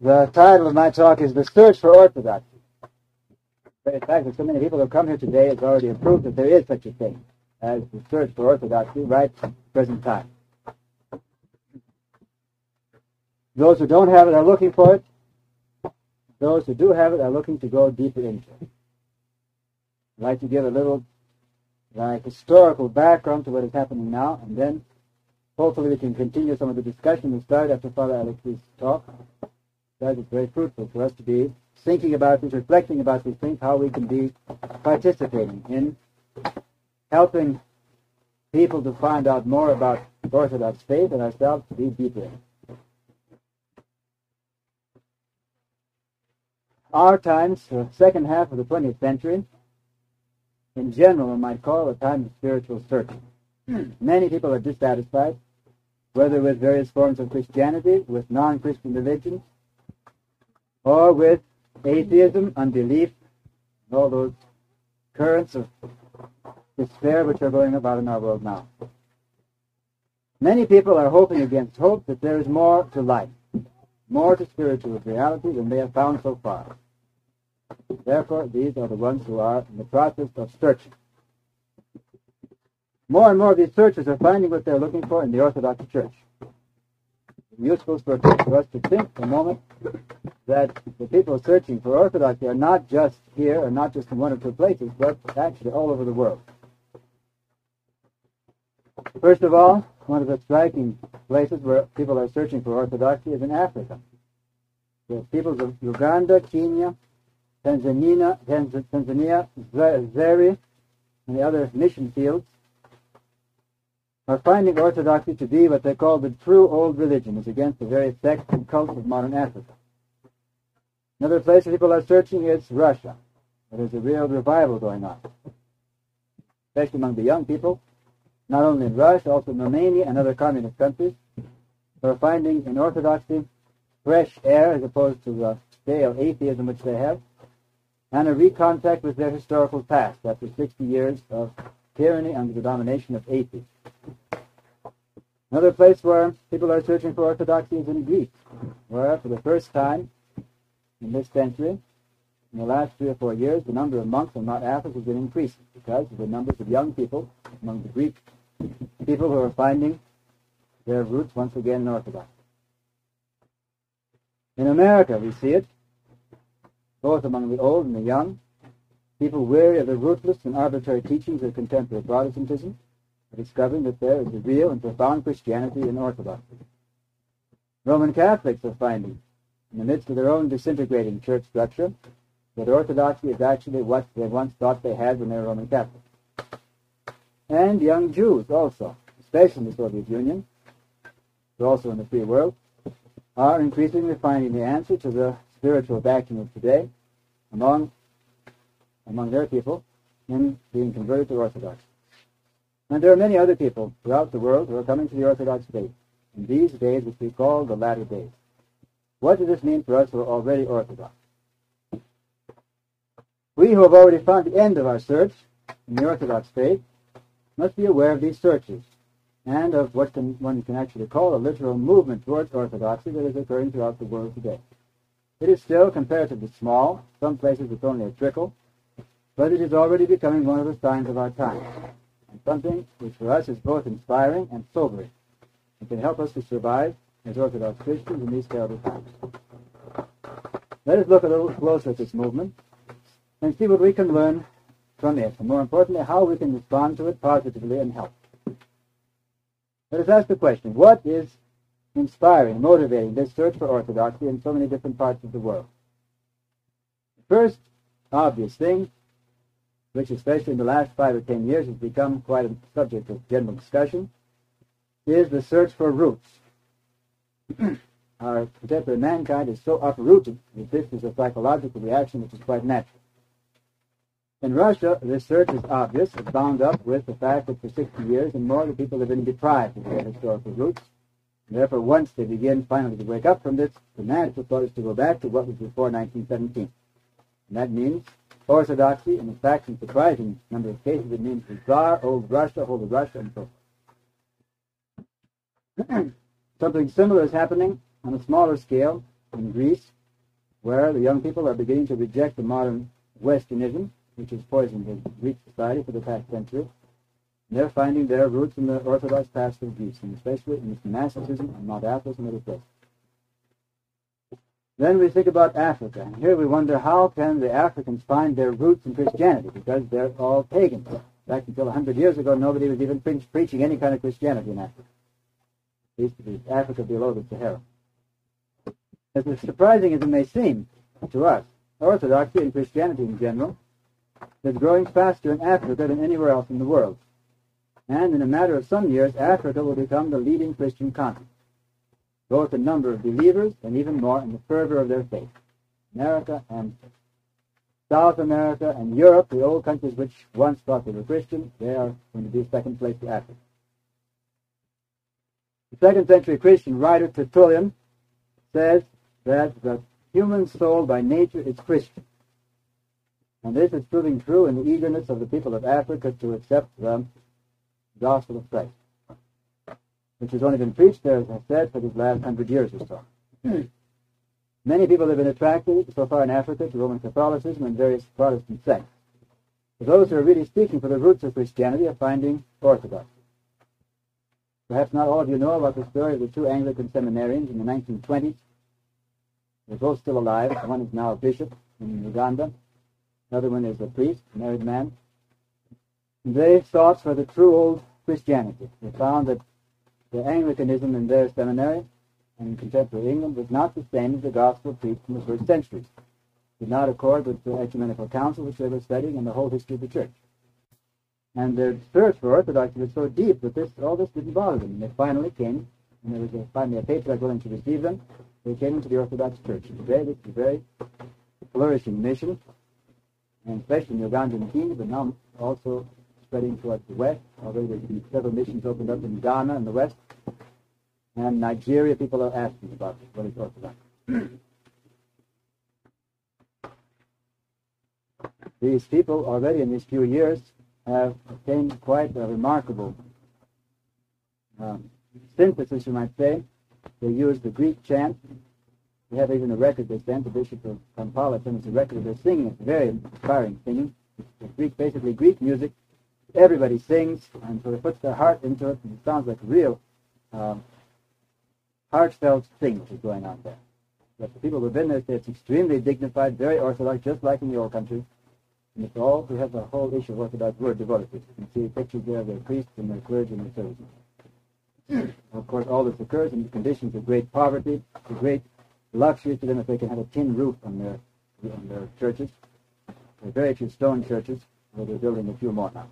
The title of my talk is The Search for Orthodoxy. The fact that so many people have come here today is already a proof that there is such a thing as the search for orthodoxy right at the present time. Those who don't have it are looking for it. Those who do have it are looking to go deeper into it. I'd like to give a little historical background to what is happening now, and then hopefully we can continue some of the discussion we started after Father Alex's talk. That is very fruitful for us to be thinking about these, reflecting about these things, how we can be participating in helping people to find out more about Orthodox faith and ourselves to be deeper in it. Our times, the second half of the 20th century, in general, one might call a time of spiritual searching. Many people are dissatisfied, whether with various forms of Christianity, with non-Christian religions, or with atheism, unbelief, and all those currents of despair which are going about in our world now. Many people are hoping against hope that there is more to life, more to spiritual reality than they have found so far. Therefore, these are the ones who are in the process of searching. More and more of these searchers are finding what they're looking for in the Orthodox Church. It's useful for us to think for a moment that the people searching for Orthodoxy are not just here, or not just in one or two places, but actually all over the world. First of all, one of the striking places where people are searching for Orthodoxy is in Africa. The peoples of Uganda, Kenya, Tanzania, Zaire, and the other mission fields are finding Orthodoxy to be what they call the true old religion, as against the various sects and cults of modern Africa. Another place where people are searching is Russia. There's a real revival going on, especially among the young people, not only in Russia, also in Romania and other communist countries, who are finding in Orthodoxy fresh air as opposed to the stale atheism which they have, and a recontact with their historical past after 60 years of tyranny under the domination of atheists. Another place where people are searching for Orthodoxy is in Greece, where for the first time in this century, in the last 3 or 4 years, the number of monks on Mount Athos has been increasing because of the numbers of young people among the Greek people who are finding their roots once again in Orthodoxy. In America, we see it, both among the old and the young, people weary of the ruthless and arbitrary teachings of contemporary Protestantism are discovering that there is a real and profound Christianity in Orthodoxy. Roman Catholics are finding, in the midst of their own disintegrating church structure, that Orthodoxy is actually what they once thought they had when they were Roman Catholics. And young Jews also, especially in the Soviet Union, but also in the free world, are increasingly finding the answer to the spiritual vacuum of today among their people in being converted to Orthodoxy. And there are many other people throughout the world who are coming to the Orthodox faith in these days which we call the latter days. What does this mean for us who are already Orthodox? We who have already found the end of our search in the Orthodox faith must be aware of these searches and of what one can actually call a literal movement towards Orthodoxy that is occurring throughout the world today. It is still comparatively small. Some places it's only a trickle, but it is already becoming one of the signs of our time, and something which for us is both inspiring and sobering, and can help us to survive as Orthodox Christians in these terrible times. Let us look a little closer at this movement and see what we can learn from it, and more importantly, how we can respond to it positively and help. Let us ask the question, what is inspiring, motivating this search for Orthodoxy in so many different parts of the world? The first obvious thing, which especially in the last 5 or 10 years has become quite a subject of general discussion, is the search for roots. Our contemporary mankind is so uprooted that this is a psychological reaction which is quite natural. In Russia, this search is obvious. It's bound up with the fact that for 60 years and more, the people have been deprived of their historical roots. And therefore, once they begin finally to wake up from this, the natural thought is to go back to what was before 1917. And that means Orthodoxy, and in fact, in surprising number of cases, it means the Tsar, old Russia, Holy Russia, and so forth. Something similar is happening on a smaller scale in Greece, where the young people are beginning to reject the modern Westernism, which has poisoned the Greek society for the past century. And they're finding their roots in the Orthodox past of Greece, and especially in its monasticism on Mount Athos and other places. Then we think about Africa, and here we wonder how can the Africans find their roots in Christianity, because they're all pagans. In fact, until 100 years ago, nobody was even preaching any kind of Christianity in Africa. It used to be Africa below the Sahara. As surprising as it may seem to us, Orthodoxy and Christianity in general is growing faster in Africa than anywhere else in the world. And in a matter of some years, Africa will become the leading Christian continent, both in number of believers and even more in the fervor of their faith. America and South America and Europe, the old countries which once thought they were Christian, they are going to be second place to Africa. The 2nd century Christian writer Tertullian says that the human soul by nature is Christian. And this is proving true in the eagerness of the people of Africa to accept the gospel of Christ, which has only been preached there, as I said, for these last 100 years or so. Many people have been attracted so far in Africa to Roman Catholicism and various Protestant sects. But those who are really seeking for the roots of Christianity are finding Orthodoxy. Perhaps not all of you know about the story of the 2 Anglican seminarians in the 1920s. They're both still alive. One is now a bishop in Uganda. The other one is a priest, a married man. And they sought for the true old Christianity. They found that the Anglicanism in their seminary and in contemporary England was not the same as the gospel preached in the first centuries. It did not accord with the ecumenical council which they were studying and the whole history of the church. And their search for orthodoxy was so deep that all this didn't bother them. And they finally came, and there was finally a patriarch willing to receive them. They came into the Orthodox Church. And today this is a very flourishing mission, and especially in the Ugandan kingdom, but now also spreading towards the west. Already there's been several missions opened up in Ghana in the west. And Nigeria, people are asking about what is Orthodox. These people already in these few years have attained quite a remarkable synthesis, you might say. They use the Greek chant. We have even a record they sent. The Bishop of Kampala sent us a record of their singing. It's very inspiring singing. It's Greek, basically Greek music. Everybody sings, and so they put their heart into it, and it sounds like real heartfelt thing which is going on there. But the people who have been there say it's extremely dignified, very orthodox, just like in the old country. And it's all, we have the whole issue of Orthodox word devoted to it. You can see pictures there of their priests and their clergy and their services. Of course, all this occurs in the conditions of great poverty, a great luxury to them if they can have a tin roof on their churches. They're very few stone churches, where they're building a few more now.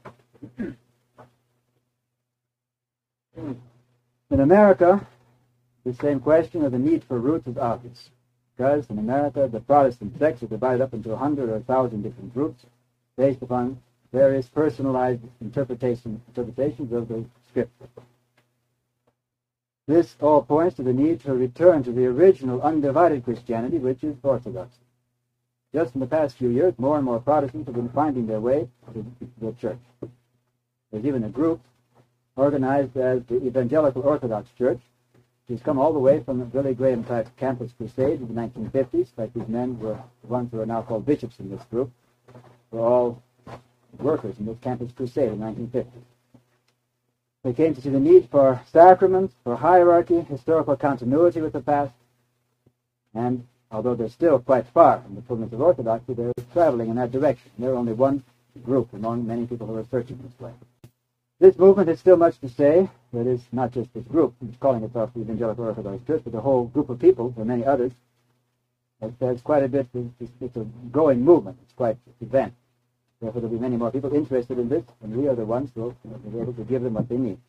In America, the same question of the need for roots is obvious, because in America the Protestant sects are divided up into 100 or 1,000 different groups based upon various personalized interpretations of the Scripture. This all points to the need to return to the original undivided Christianity, which is Orthodoxy. Just in the past few years, more and more Protestants have been finding their way to the church. There's even a group organized as the Evangelical Orthodox Church, which has come all the way from the Billy Graham-type campus crusade in the 1950s. Like these men were the ones who are now called bishops in this group, were all workers in this campus crusade in the 1950s. They came to see the need for sacraments, for hierarchy, historical continuity with the past, and although they're still quite far from the fullness of Orthodoxy, they're traveling in that direction. They're only one group among many people who are searching this way. This movement has still much to say. That is, not just this group, it's calling itself the Evangelical Orthodox Church, but the whole group of people, there are many others. There's quite a bit, it's a growing movement, it's quite advanced. Therefore, there will be many more people interested in this, and we are the ones who will be able to give them what they need.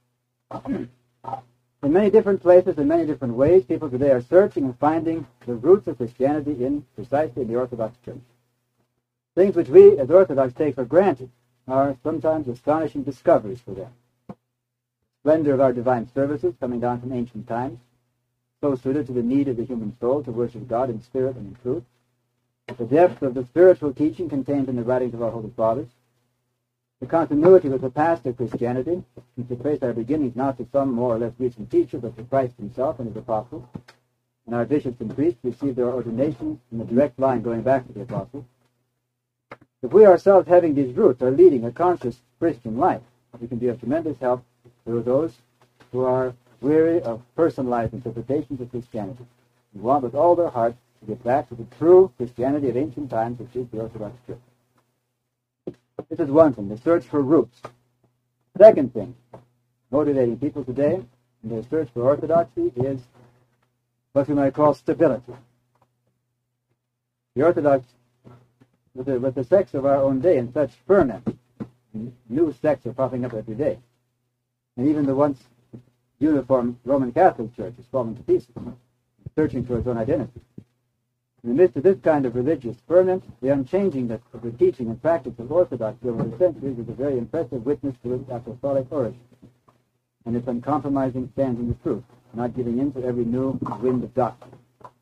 In many different places, in many different ways, people today are searching and finding the roots of Christianity in precisely the Orthodox Church. Things which we, as Orthodox, take for granted are sometimes astonishing discoveries for them. Splendor of our divine services coming down from ancient times, so suited to the need of the human soul to worship God in spirit and in truth. The depth of the spiritual teaching contained in the writings of our Holy Fathers. The continuity with the past of Christianity, which to trace our beginnings not to some more or less recent teacher, but to Christ himself and his apostles. and our bishops and priests received their ordination in a direct line going back to the apostles. If we ourselves, having these roots, are leading a conscious Christian life, we can be of tremendous help to those who are weary of personalized interpretations of Christianity and want with all their heart to get back to the true Christianity of ancient times, which is the Orthodox Church. This is one thing, the search for roots. Second thing, motivating people today in their search for orthodoxy is what we might call stability. The Orthodox, with the sects of our own day in such ferment, new sects are popping up every day. And even the once uniform Roman Catholic Church is falling to pieces, searching for its own identity. In the midst of this kind of religious ferment, the unchangingness of the teaching and practice of Orthodoxy over the centuries is a very impressive witness to its apostolic origin and its uncompromising stand in the truth, not giving in to every new wind of doctrine.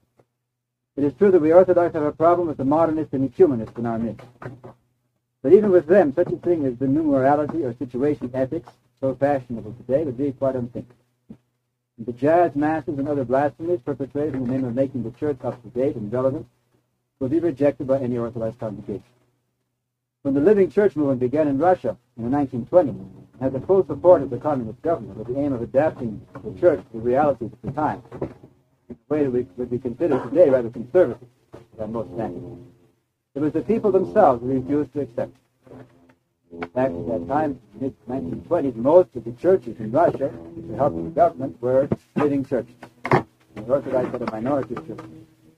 It is true that we Orthodox have a problem with the modernists and ecumenists in our midst. But even with them, such a thing as the new morality or situation ethics, so fashionable today, would be quite unthinkable. And the jazz masses and other blasphemies perpetrated in the name of making the church up-to-date and relevant will be rejected by any Orthodox congregation. When the Living Church movement began in Russia in the 1920s, it had the full support of the communist government with the aim of adapting the church to the realities of the time, in a way that would be considered today rather conservative by most standards. It was the people themselves who refused to accept it. Back at that time, mid-1920s, most of the churches in Russia, with the help of the government, were living churches. The Orthodox had a minority of churches.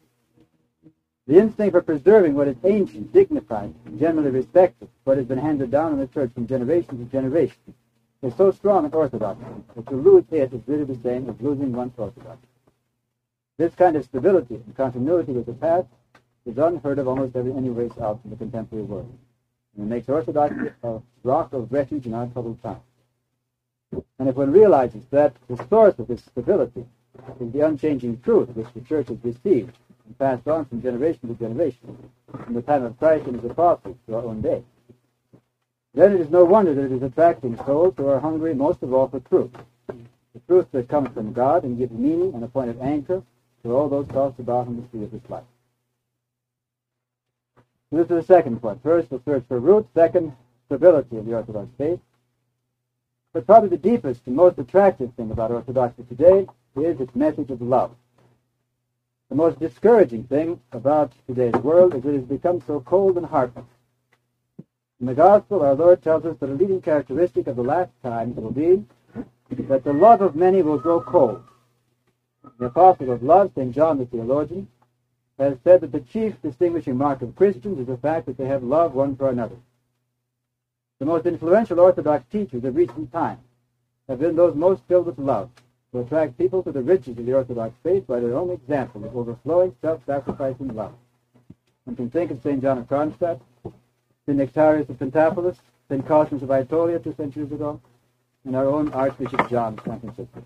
The instinct for preserving what is ancient, dignified, and generally respected, what has been handed down in the church from generation to generation, is so strong in Orthodoxy that to lose it is really the same as losing one's Orthodoxy. This kind of stability and continuity with the past is unheard of almost anywhere else in the contemporary world. And it makes Orthodoxy a rock of refuge in our troubled times. And if one realizes that the source of this stability is the unchanging truth which the Church has received and passed on from generation to generation, from the time of Christ and his apostles to our own day, then it is no wonder that it is attracting souls who are hungry most of all for truth. The truth that comes from God and gives meaning and a point of anchor to all those tossed about in the sea of this life. This is the second point. First, the search for roots. Second, stability of the Orthodox faith. But probably the deepest and most attractive thing about Orthodoxy today is its message of love. The most discouraging thing about today's world is that it has become so cold and heartless. In the Gospel, our Lord tells us that a leading characteristic of the last times will be that the love of many will grow cold. The apostle of love, St. John the theologian, has said that the chief distinguishing mark of Christians is the fact that they have love one for another. The most influential Orthodox teachers of recent times have been those most filled with love, to attract people to the riches of the Orthodox faith by their own example of overflowing, self-sacrificing love. One can think of St. John of Kronstadt, St. Nectarius of Pentapolis, St. Cosmas of Aetolia 2 centuries ago, and our own Archbishop John of San Francisco.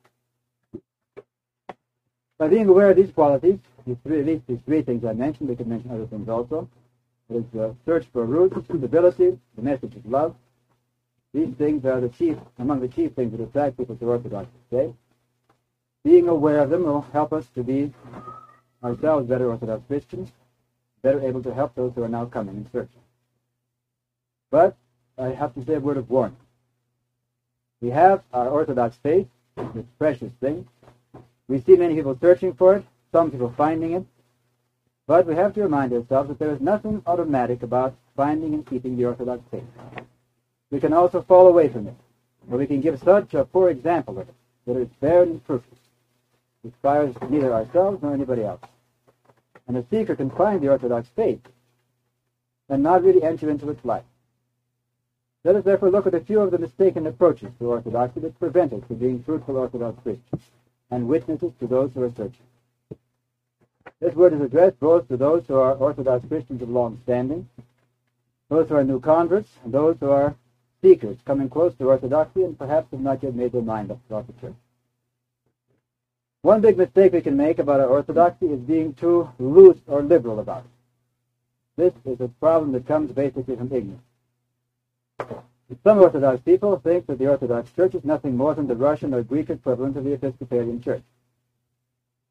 By being aware of these qualities, these three things I mentioned, we could mention other things also. It is the search for roots, stability, the message of love. These things are among the chief things that attract people to Orthodoxy today. Being aware of them will help us to be ourselves better Orthodox Christians, better able to help those who are now coming and searching. But I have to say a word of warning. We have our Orthodox faith, this precious thing. We see many people searching for it, some people finding it, but we have to remind ourselves that there is nothing automatic about finding and keeping the Orthodox faith. We can also fall away from it, or we can give such a poor example of it that it's barren and fruitless. It inspires neither ourselves nor anybody else. And a seeker can find the Orthodox faith and not really enter into its life. Let us therefore look at a few of the mistaken approaches to Orthodoxy that prevent us from being fruitful Orthodox Christians and witnesses to those who are searching. This word is addressed both to those who are Orthodox Christians of long standing, those who are new converts, and those who are seekers coming close to Orthodoxy and perhaps have not yet made their mind up about the Church. One big mistake we can make about our Orthodoxy is being too loose or liberal about it. This is a problem that comes basically from ignorance. Some Orthodox people think that the Orthodox Church is nothing more than the Russian or Greek equivalent of the Episcopalian Church.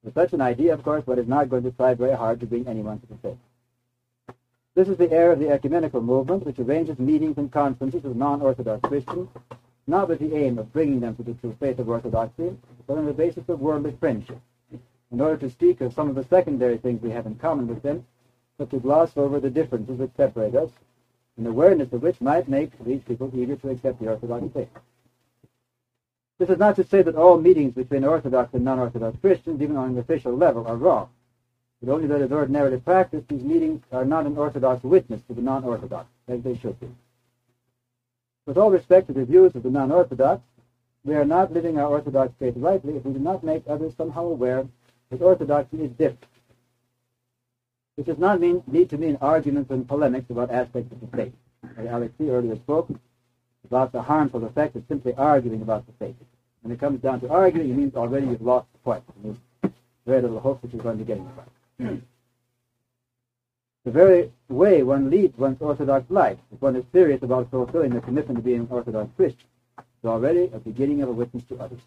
With such an idea, of course, one is not going to try very hard to bring anyone to the faith. This is the era of the ecumenical movement, which arranges meetings and conferences with non-Orthodox Christians, not with the aim of bringing them to the true faith of Orthodoxy, but on the basis of worldly friendship, in order to speak of some of the secondary things we have in common with them, but to gloss over the differences that separate us, an awareness of which might make these people eager to accept the Orthodox faith. This is not to say that all meetings between Orthodox and non-Orthodox Christians, even on an official level, are wrong, but only that as ordinarily practiced, these meetings are not an Orthodox witness to the non-Orthodox, as they should be. With all respect to the views of the non-Orthodox, we are not living our Orthodox faith rightly if we do not make others somehow aware that Orthodoxy is different. This does not need to mean arguments and polemics about aspects of the faith. Alexei earlier spoke about the harmful effect of simply arguing about the faith. When it comes down to arguing, it means already you've lost the point. And there's very little hope that you're going to get anywhere. The very way one leads one's Orthodox life, if one is serious about fulfilling the commitment to being an Orthodox Christian, is already a beginning of a witness to others.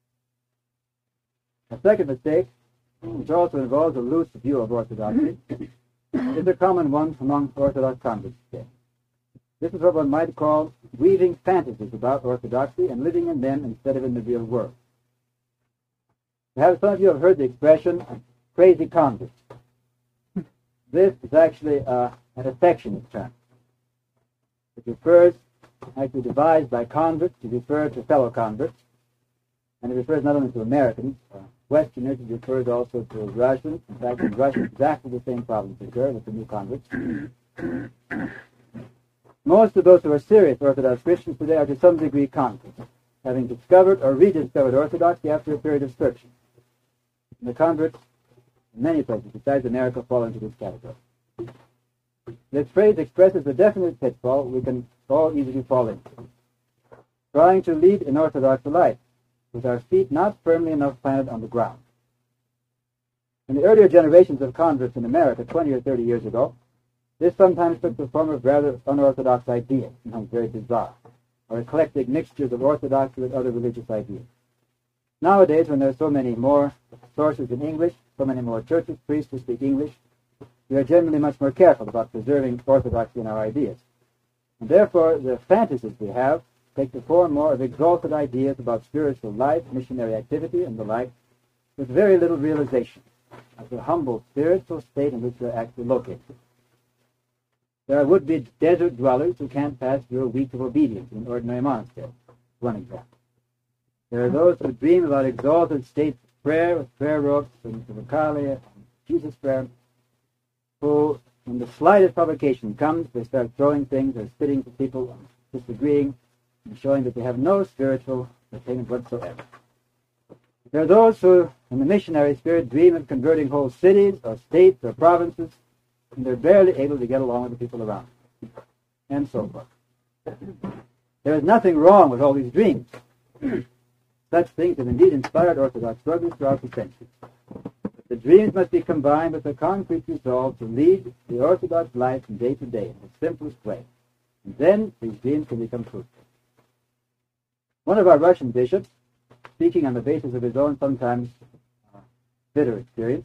A second mistake, which also involves a loose view of Orthodoxy, is a common one among Orthodox converts today. This is what one might call weaving fantasies about Orthodoxy and living in them instead of in the real world. Perhaps some of you have heard the expression, crazy converts. This is actually an affectionate term. It refers, actually devised by converts to refer to fellow converts, and it refers not only to Americans, Westerners, it refers also to Russians. In fact, in Russia, exactly the same problems occur with the new converts. Most of those who are serious Orthodox Christians today are to some degree converts, having discovered or rediscovered Orthodoxy after a period of searching. And the converts in many places besides America fall into this category. This phrase expresses a definite pitfall we can all easily fall into. Trying to lead an Orthodox life with our feet not firmly enough planted on the ground. In the earlier generations of converts in America 20 or 30 years ago, this sometimes took the form of rather unorthodox ideas, sometimes very bizarre, or eclectic mixtures of orthodoxy with other religious ideas. Nowadays, when there are so many more sources in English, so many more churches, priests who speak English, we are generally much more careful about preserving orthodoxy in our ideas. And therefore, the fantasies we have take the form more of exalted ideas about spiritual life, missionary activity, and the like, with very little realization of the humble spiritual state in which we are actually located. There are would-be desert dwellers who can't pass through a week of obedience in an ordinary monastery, one example. There are those who dream about exalted states of prayer with prayer ropes and the Kali and Jesus prayer, who, when the slightest provocation comes, they start throwing things or spitting to people, disagreeing, and showing that they have no spiritual attainment whatsoever. There are those who, in the missionary spirit, dream of converting whole cities or states or provinces, and they're barely able to get along with the people around them, and so forth. There is nothing wrong with all these dreams. Such things have indeed inspired Orthodox struggles throughout the centuries. But the dreams must be combined with a concrete resolve to lead the Orthodox life from day to day in the simplest way. And then these dreams can become fruitful. One of our Russian bishops, speaking on the basis of his own sometimes bitter experience,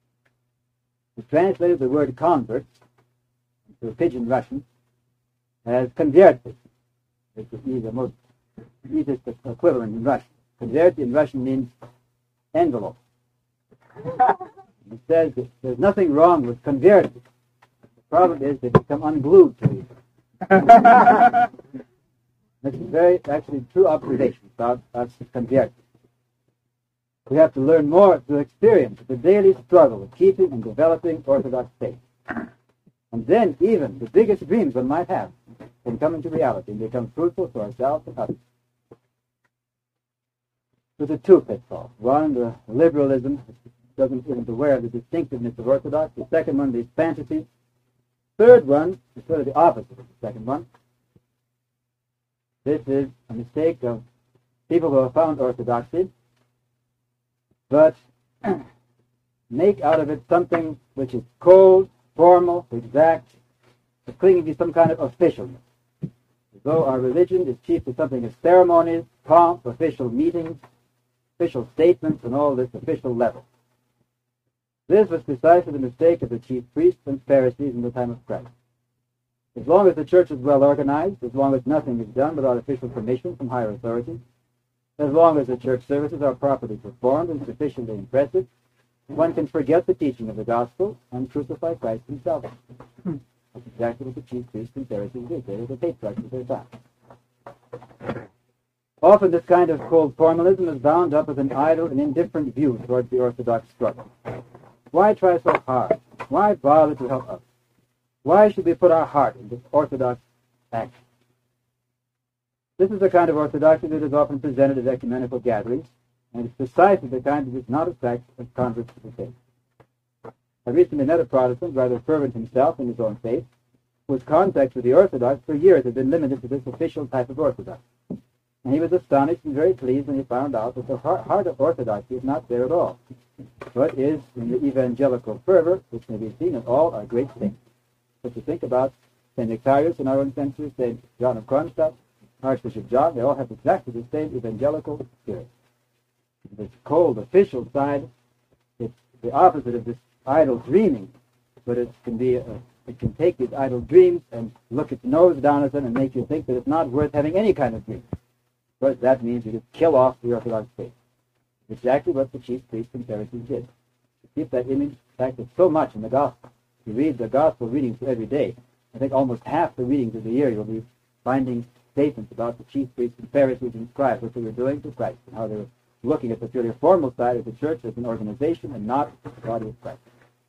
he translated the word convert into pidgin Russian as converti. It's the most easiest equivalent in Russian. Converti in Russian means envelope. He says that there's nothing wrong with converti. The problem is they become unglued to you. That's a very, actually, true observation about us converti. We have to learn more through experience of the daily struggle of keeping and developing Orthodox faith. And then even the biggest dreams one might have can come into reality and become fruitful for ourselves and others. There's a two pitfalls. One, the liberalism isn't aware of the distinctiveness of Orthodox. The second one, these fantasies. Third one is sort of the opposite of the second one. This is a mistake of people who have found Orthodoxy, but make out of it something which is cold, formal, exact, clinging to some kind of officialness. As though our religion is chiefly something of ceremonies, pomp, official meetings, official statements, and all this official level. This was precisely the mistake of the chief priests and Pharisees in the time of Christ. As long as the church is well organized, as long as nothing is done without official permission from higher authorities, as long as the church services are properly performed and sufficiently impressive, one can forget the teaching of the gospel and crucify Christ himself. That's exactly what the chief priests and Pharisees did. They were the patriarchs of their time. Often this kind of cold formalism is bound up with an idle and indifferent view towards the Orthodox struggle. Why try so hard? Why bother to help others? Why should we put our heart into Orthodox action? This is the kind of orthodoxy that is often presented at ecumenical gatherings, and it's precisely the kind that does not attract converts to the faith. I recently met a Protestant, rather fervent himself in his own faith, whose contact with the Orthodox for years had been limited to this official type of Orthodox. And he was astonished and very pleased when he found out that the heart of Orthodoxy is not there at all, but is in the evangelical fervor, which may be seen in all our great saints. But to think about St. Nectarius in our own century, St. John of Kronstadt, Archbishop John, they all have exactly the same evangelical spirit. This cold, official side, it's the opposite of this idle dreaming, but it can take these idle dreams and look its nose down at them and make you think that it's not worth having any kind of dream. Of course, that means you just kill off the Orthodox faith. Exactly what the chief priests and Pharisees did. To keep that image, in fact, it's so much in the gospel. You read the gospel readings every day. I think almost half the readings of the year you'll be finding statements about the chief priests and Pharisees and scribes, what they were doing to Christ, and how they were looking at the purely formal side of the church as an organization and not the body of Christ.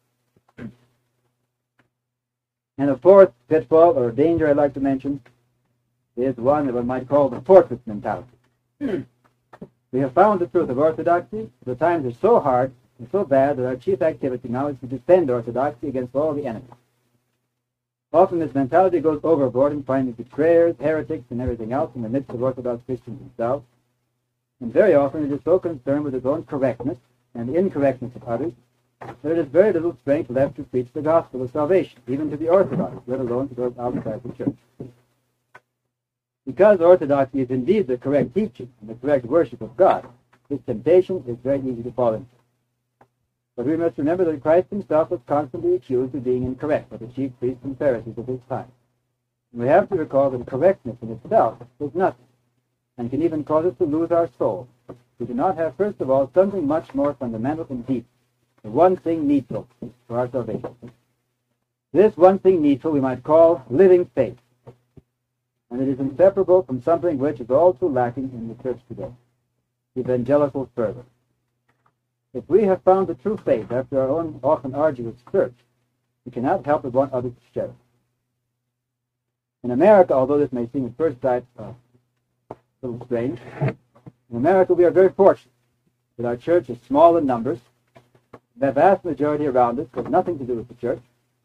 And the fourth pitfall or danger I'd like to mention is one that one might call the fortress mentality. We have found the truth of orthodoxy. The times are so hard and so bad that our chief activity now is to defend orthodoxy against all the enemies. Often this mentality goes overboard in finding betrayers, heretics, and everything else in the midst of Orthodox Christians themselves. And very often it is so concerned with its own correctness and the incorrectness of others that it has very little strength left to preach the gospel of salvation, even to the Orthodox, let alone to those outside the church. Because orthodoxy is indeed the correct teaching and the correct worship of God, this temptation is very easy to fall into. But we must remember that Christ himself was constantly accused of being incorrect by the chief priests and Pharisees of his time. And we have to recall that correctness in itself is nothing, and can even cause us to lose our soul. We do not have, first of all, something much more fundamental and deep, the one thing needful for our salvation. This one thing needful we might call living faith, and it is inseparable from something which is all too lacking in the church today, evangelical fervor. If we have found the true faith after our own often arduous search, we cannot help but want others to share it. In America, although this may seem at first sight a little strange, in America we are very fortunate that our church is small in numbers. The vast majority around us has nothing to do with the church.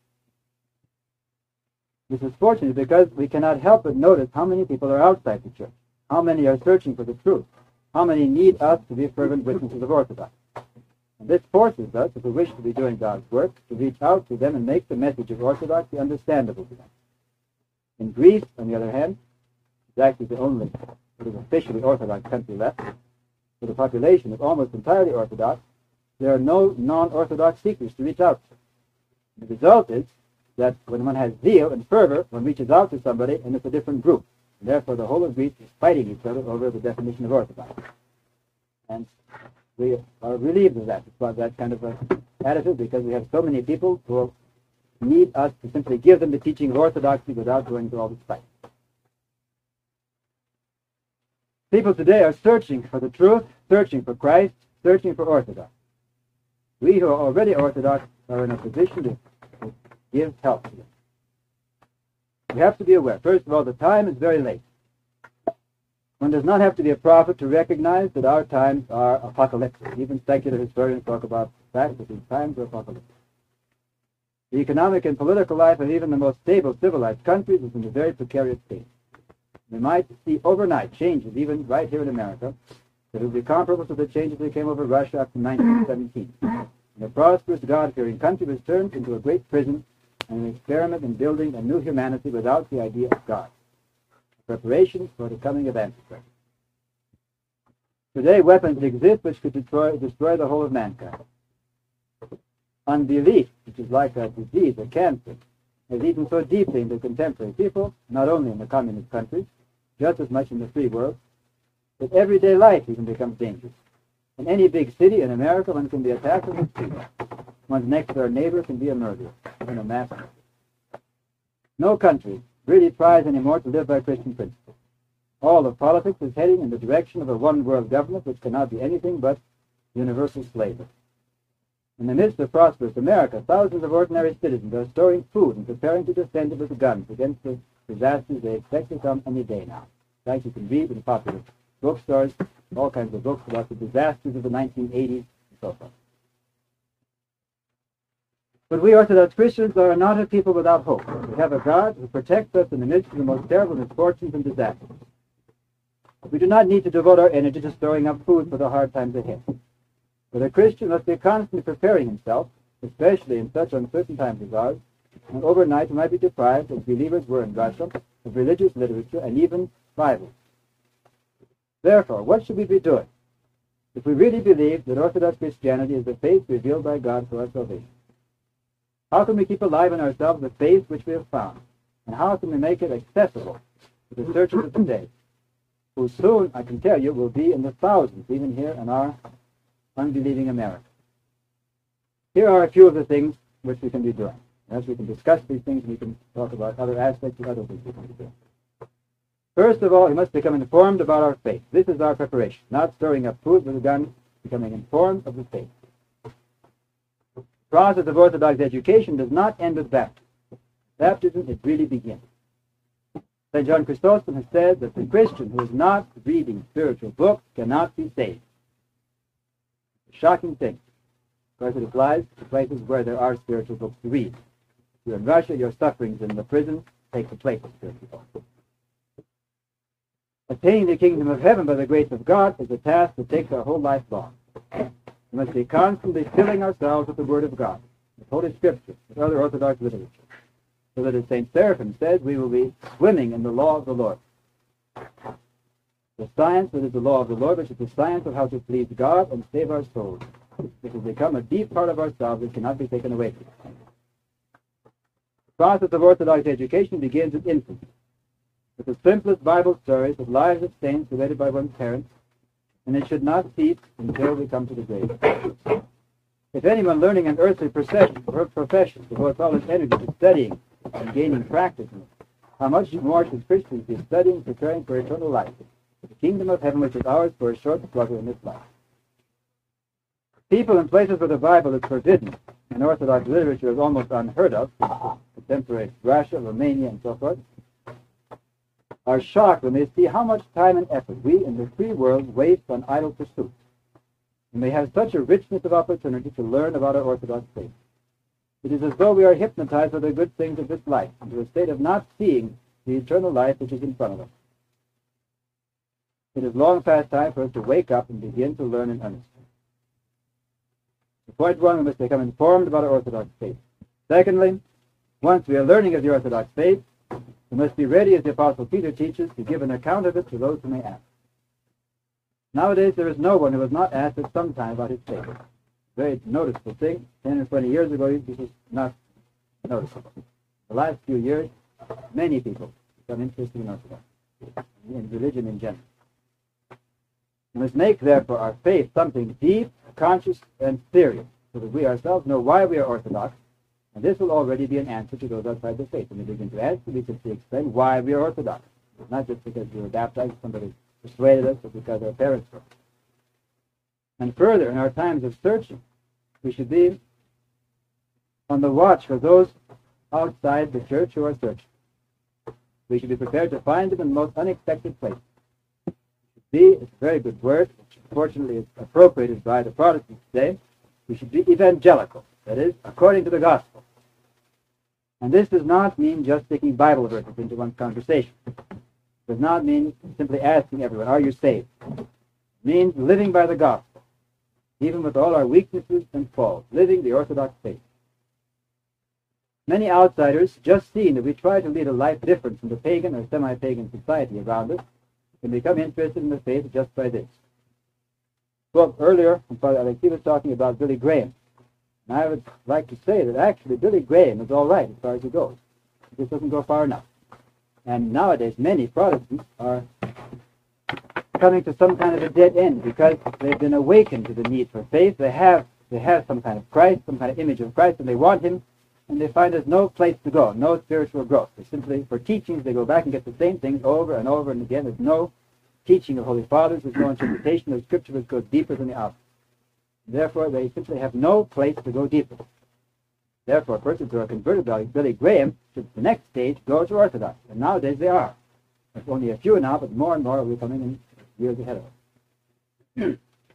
This is fortunate because we cannot help but notice how many people are outside the church, how many are searching for the truth, how many need us to be fervent witnesses of orthodoxy. And this forces us, if we wish to be doing God's work, to reach out to them and make the message of orthodoxy understandable to them. In Greece, on the other hand, is actually the only sort of officially Orthodox country left, where the population is almost entirely Orthodox. There are no non-Orthodox seekers to reach out to. The result is that when one has zeal and fervor, one reaches out to somebody and it's a different group. And therefore, the whole of Greece is fighting each other over the definition of Orthodox. And we are relieved of that. It's that kind of attitude because we have so many people who need us to simply give them the teaching of orthodoxy without going through all this fight. People today are searching for the truth, searching for Christ, searching for orthodoxy. We who are already orthodox are in a position to give help to them. We have to be aware. First of all, the time is very late. One does not have to be a prophet to recognize that our times are apocalyptic. Even secular historians talk about the fact that these times are apocalyptic. The economic and political life of even the most stable civilized countries is in a very precarious state. We might see overnight changes, even right here in America, that will be comparable to the changes that came over Russia after 1917. And a prosperous, God-fearing country was turned into a great prison and an experiment in building a new humanity without the idea of God. Preparations for the coming of Antichrist. Today, weapons exist which could destroy the whole of mankind. unbelief, which is like a disease, a cancer, has eaten so deeply into contemporary people, not only in the communist countries, just as much in the free world, that everyday life even becomes dangerous. In any big city in America, one can be attacked in the street. One's next door neighbor can be a murderer, even a mass murderer. No country really tries anymore to live by Christian principles. All of politics is heading in the direction of a one-world government which cannot be anything but universal slavery. In the midst of prosperous America, thousands of ordinary citizens are storing food and preparing to defend it with guns against the disasters they expect to come any day now. In fact, you can read in popular bookstores all kinds of books about the disasters of the 1980s and so forth. But we Orthodox Christians are not a people without hope. We have a God who protects us in the midst of the most terrible misfortunes and disasters. We do not need to devote our energy to storing up food for the hard times ahead. But a Christian must be constantly preparing himself, especially in such uncertain times as ours, and overnight he might be deprived, as believers were in Russia, of religious literature and even Bibles. Therefore, what should we be doing if we really believe that Orthodox Christianity is the faith revealed by God for our salvation? How can we keep alive in ourselves the faith which we have found? And how can we make it accessible to the searchers of today, who soon, I can tell you, will be in the thousands, even here in our unbelieving America? Here are a few of the things which we can be doing. As we can discuss these things, we can talk about other aspects of other things we can be doing. First of all, we must become informed about our faith. This is our preparation, not storing up food with a gun, becoming informed of the faith. The process of Orthodox education does not end with baptism. Baptism, it really begins. St. John Chrysostom has said that the Christian who is not reading spiritual books cannot be saved. A shocking thing. Of course, it applies to places where there are spiritual books to read. If you're in Russia, your sufferings in the prison take the place of spiritual books. Attaining the kingdom of heaven by the grace of God is a task that takes our whole life long. We must be constantly filling ourselves with the Word of God, with Holy Scripture, with other Orthodox literature, so that, as St. Seraphim says, we will be swimming in the law of the Lord. The science that is the law of the Lord, which is the science of how to please God and save our souls. It has become a deep part of ourselves that cannot be taken away from us. The process of Orthodox education begins at infancy, with the simplest Bible stories of lives of saints related by one's parents, and it should not cease until we come to the grave. If anyone learning an earthly profession devotes all his energy to studying and gaining practice in it, how much more should Christians be studying and preparing for eternal life, the kingdom of heaven which is ours for a short struggle in this life? People in places where the Bible is forbidden and Orthodox literature is almost unheard of, contemporary Russia, Romania, and so forth, are shocked when they see how much time and effort we in the free world waste on idle pursuits. And they have such a richness of opportunity to learn about our Orthodox faith. It is as though we are hypnotized by the good things of this life into a state of not seeing the eternal life which is in front of us. It is long past time for us to wake up and begin to learn in earnest. Point one, we must become informed about our Orthodox faith. Secondly, once we are learning of the Orthodox faith, we must be ready, as the Apostle Peter teaches, to give an account of it to those who may ask. Nowadays, there is no one who has not asked at some time about his faith. Very noticeable thing. 10 or 20 years ago, this was not noticeable. The last few years, many people become interested in Orthodox, in religion in general. We must make, therefore, our faith something deep, conscious, and serious, so that we ourselves know why we are Orthodox, and this will already be an answer to those outside the faith. When we begin to ask, we simply explain why we are Orthodox. It's not just because we were baptized, somebody persuaded us, or because our parents were. And further, in our times of searching, we should be on the watch for those outside the church who are searching. We should be prepared to find them in the most unexpected places. It's a very good word, which unfortunately is appropriated by the Protestants today. We should be evangelical, that is, according to the gospel. And this does not mean just sticking Bible verses into one's conversation. It does not mean simply asking everyone, are you saved? It means living by the gospel, even with all our weaknesses and faults, living the Orthodox faith. Many outsiders, just seeing that we try to lead a life different from the pagan or semi-pagan society around us, can become interested in the faith just by this. Well, earlier, when Father Alexei was talking about Billy Graham, And I would like to say that actually Billy Graham is all right as far as it goes. It just doesn't go far enough. And nowadays many Protestants are coming to some kind of a dead end because they've been awakened to the need for faith. They have some kind of Christ, some kind of image of Christ, and they want him, and they find there's no place to go, no spiritual growth. They simply, for teachings, they go back and get the same things over and over and again. There's no teaching of Holy Fathers, there's no interpretation of Scripture that goes deeper than the opposite. Therefore, they simply have no place to go deeper. Therefore, persons who are converted by Billy Graham should, the next stage, go to Orthodoxy. And nowadays they are. There's only a few now, but more and more will be coming in years ahead of us.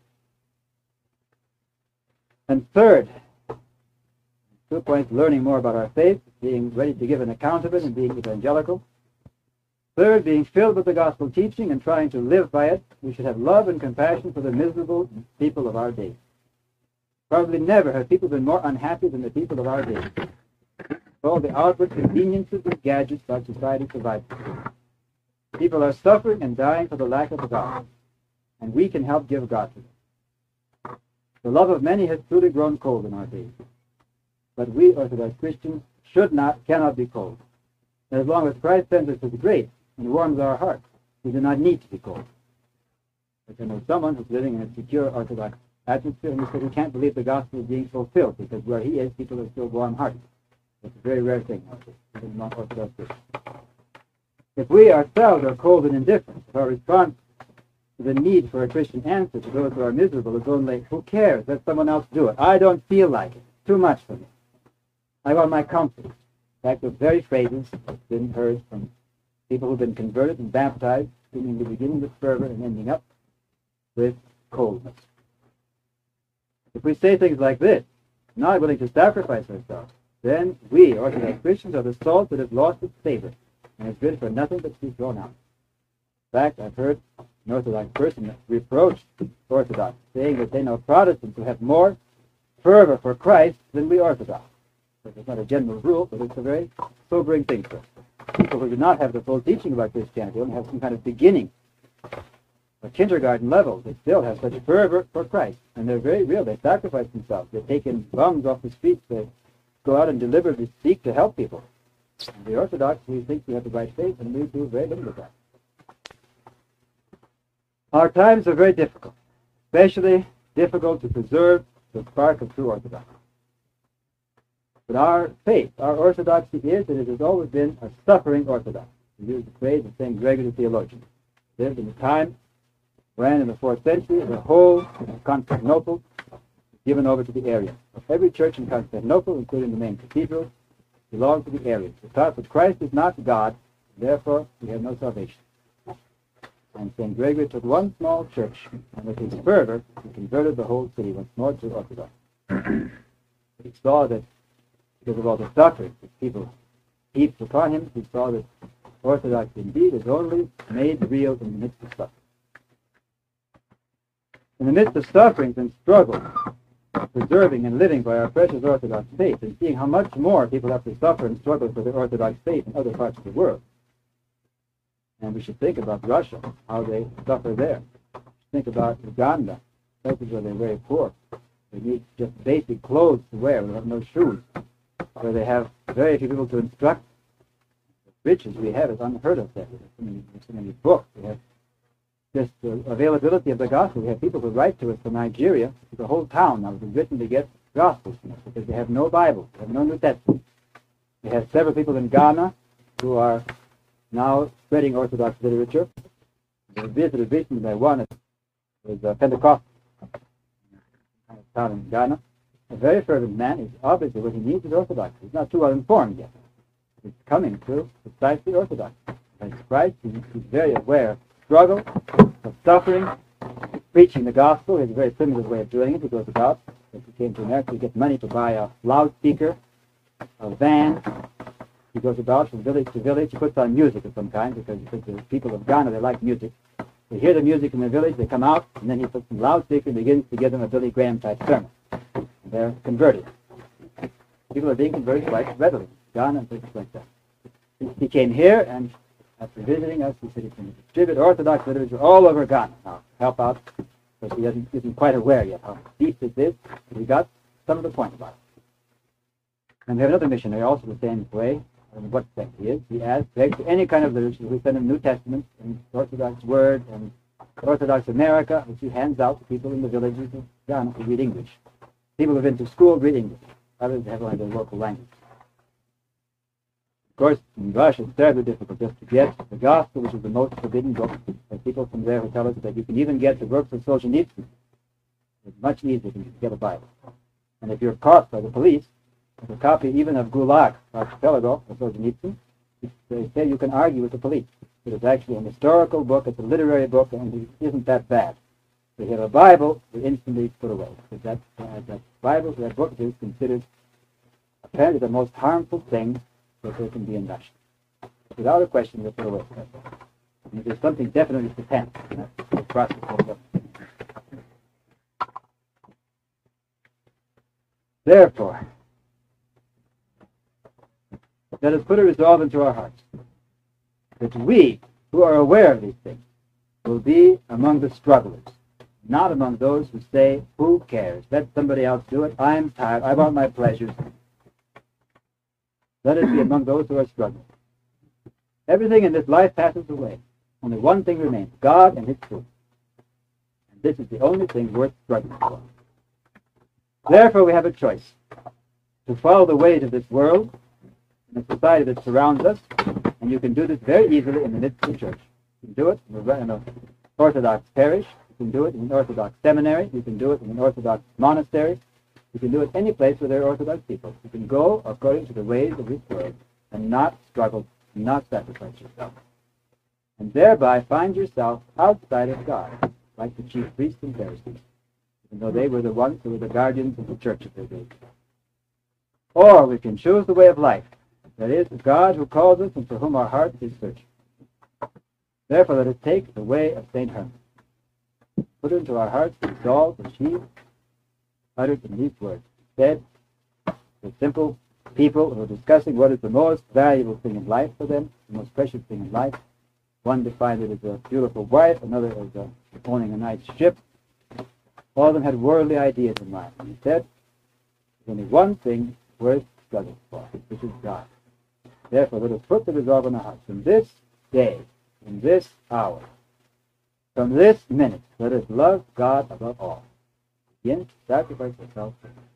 And third, 2 points, learning more about our faith, being ready to give an account of it and being evangelical. Third, being filled with the gospel teaching and trying to live by it. We should have love and compassion for the miserable people of our day. Probably never have people been more unhappy than the people of our day. All the outward conveniences and gadgets our society provides. People are suffering and dying for the lack of the gospel, and we can help give God to them. The love of many has truly grown cold in our days, but we Orthodox Christians cannot be cold. And as long as Christ sends us his grace and warms our hearts, we do not need to be cold. But I know someone who's living in a secure Orthodox atmosphere, and he said he can't believe the gospel is being fulfilled because where he is, people are still warm-hearted. It's a very rare thing, even among Orthodox Christians. If we ourselves are cold and indifferent, if our response to the need for a Christian answer to those who are miserable is only, who cares, let someone else do it. I don't feel like it. Too much for me. I want my comfort. In fact, those very phrases have been heard from people who've been converted and baptized, seemingly beginning with fervor and ending up with coldness. If we say things like this, not willing to sacrifice ourselves, then we, Orthodox Christians, are the salt that has lost its savor and is good for nothing but to be thrown out. In fact, I've heard an Orthodox person reproach Orthodox, saying that they know Protestants who have more fervor for Christ than we Orthodox. It's not a general rule, but it's a very sobering thing for us. People who do not have the full teaching about Christianity, only have some kind of beginning, a kindergarten level, they still have such fervor for Christ. And they're very real. They sacrifice themselves. They take in bums off the streets. They go out and deliberately seek to help people. And the Orthodox, we think we have the right faith, and we do very little of that. Our times are very difficult, especially difficult to preserve the spark of true Orthodoxy. But our faith, our Orthodoxy is that it has always been a suffering Orthodoxy. We use the phrase of St. Gregory the theologian. Lived in a time when, in the 4th century, the whole of Constantinople was given over to the Arians. Every church in Constantinople, including the main cathedral, belonged to the Arians. They thought that Christ is not God, therefore we have no salvation. And St. Gregory took one small church, and with his fervor, he converted the whole city once more to Orthodox. He saw that because of all the suffering that people heaped upon him, he saw that Orthodoxy indeed is only made real in the midst of suffering. In the midst of sufferings and struggles, preserving and living by our precious Orthodox faith, and seeing how much more people have to suffer and struggle for their Orthodox faith in other parts of the world. And we should think about Russia, how they suffer there. Think about Uganda, places where they're very poor. They need just basic clothes to wear, they have no shoes. Where they have very few people to instruct. The riches we have is unheard of there. There's so many books. We have just the availability of the gospel. We have people who write to us from Nigeria. The whole town now is written to get gospels from us because they have no Bible, they have no New Testament. We have several people in Ghana who are now spreading Orthodox literature. They visited recently by one was Pentecost town in Ghana. A very fervent man is obviously what he needs is Orthodox. He's not too well informed yet. He's coming to precisely Orthodox. As Christ, he's very aware of struggle, of suffering, preaching the gospel. He has a very primitive way of doing it. He goes about, if he came to America, he gets money to buy a loudspeaker, a van. He goes about from village to village. He puts on music of some kind because the people of Ghana, they like music. They hear the music in the village, they come out, and then he puts some loudspeaker and begins to give them a Billy Graham type sermon. They're converted. People are being converted quite readily. Ghana and places like that. He came here, and after visiting us, he said he's going to distribute Orthodox literature all over Ghana. Now, help out, because he isn't quite aware yet how deep this is, but he got some of the point about it. And we have another missionary also the same way. I don't know what sect he is. He begs to any kind of literature. We send him New Testament and Orthodox Word and Orthodox America, which he hands out to people in the villages of Ghana who read English. People who have been to school read English. Others have only their local language. Of course, in Russia, it's terribly difficult just to get the Gospel, which is the most forbidden book. There are people from there who tell us that you can even get the works of Solzhenitsyn. It's much easier than to get a Bible. And if you're caught by the police with a copy even of Gulag Archipelago of Solzhenitsyn, they say you can argue with the police. It is actually an historical book, it's a literary book, and it isn't that bad. If you have a Bible, they instantly put away. Because that Bible, that book is considered apparently the most harmful thing that there can be in Russia. Without a question, they're put away. And there's something definitely satanic in that process of Therefore, let us put a resolve into our hearts that we, who are aware of these things, will be among the strugglers, not among those who say, who cares? Let somebody else do it. I'm tired. I want my pleasures. Let us be among those who are struggling. Everything in this life passes away. Only one thing remains, God and His truth. And this is the only thing worth struggling for. Therefore, we have a choice to follow the ways of this world and the society that surrounds us, and you can do this very easily in the midst of the church. You can do it in an Orthodox parish. You can do it in an Orthodox seminary. You can do it in an Orthodox monastery. You can do it any place where there are Orthodox people. You can go according to the ways of this world and not struggle, not sacrifice yourself. And thereby find yourself outside of God, like the chief priests and Pharisees, even though they were the ones who were the guardians of the church of their day. Or we can choose the way of life, that is, God who calls us and for whom our heart is searching. Therefore, let us take the way of St. Herman. Put into our hearts the resolve which he uttered in these words. He said, the simple people who are discussing what is the most valuable thing in life for them, the most precious thing in life. One defined it as a beautiful wife, another as owning a nice ship. All of them had worldly ideas in mind. And he said, there's only one thing worth struggling for, which is God. Therefore, let us put the resolve in our hearts. From this day, from this hour, from this minute, let us love God above all. Begin to sacrifice yourself.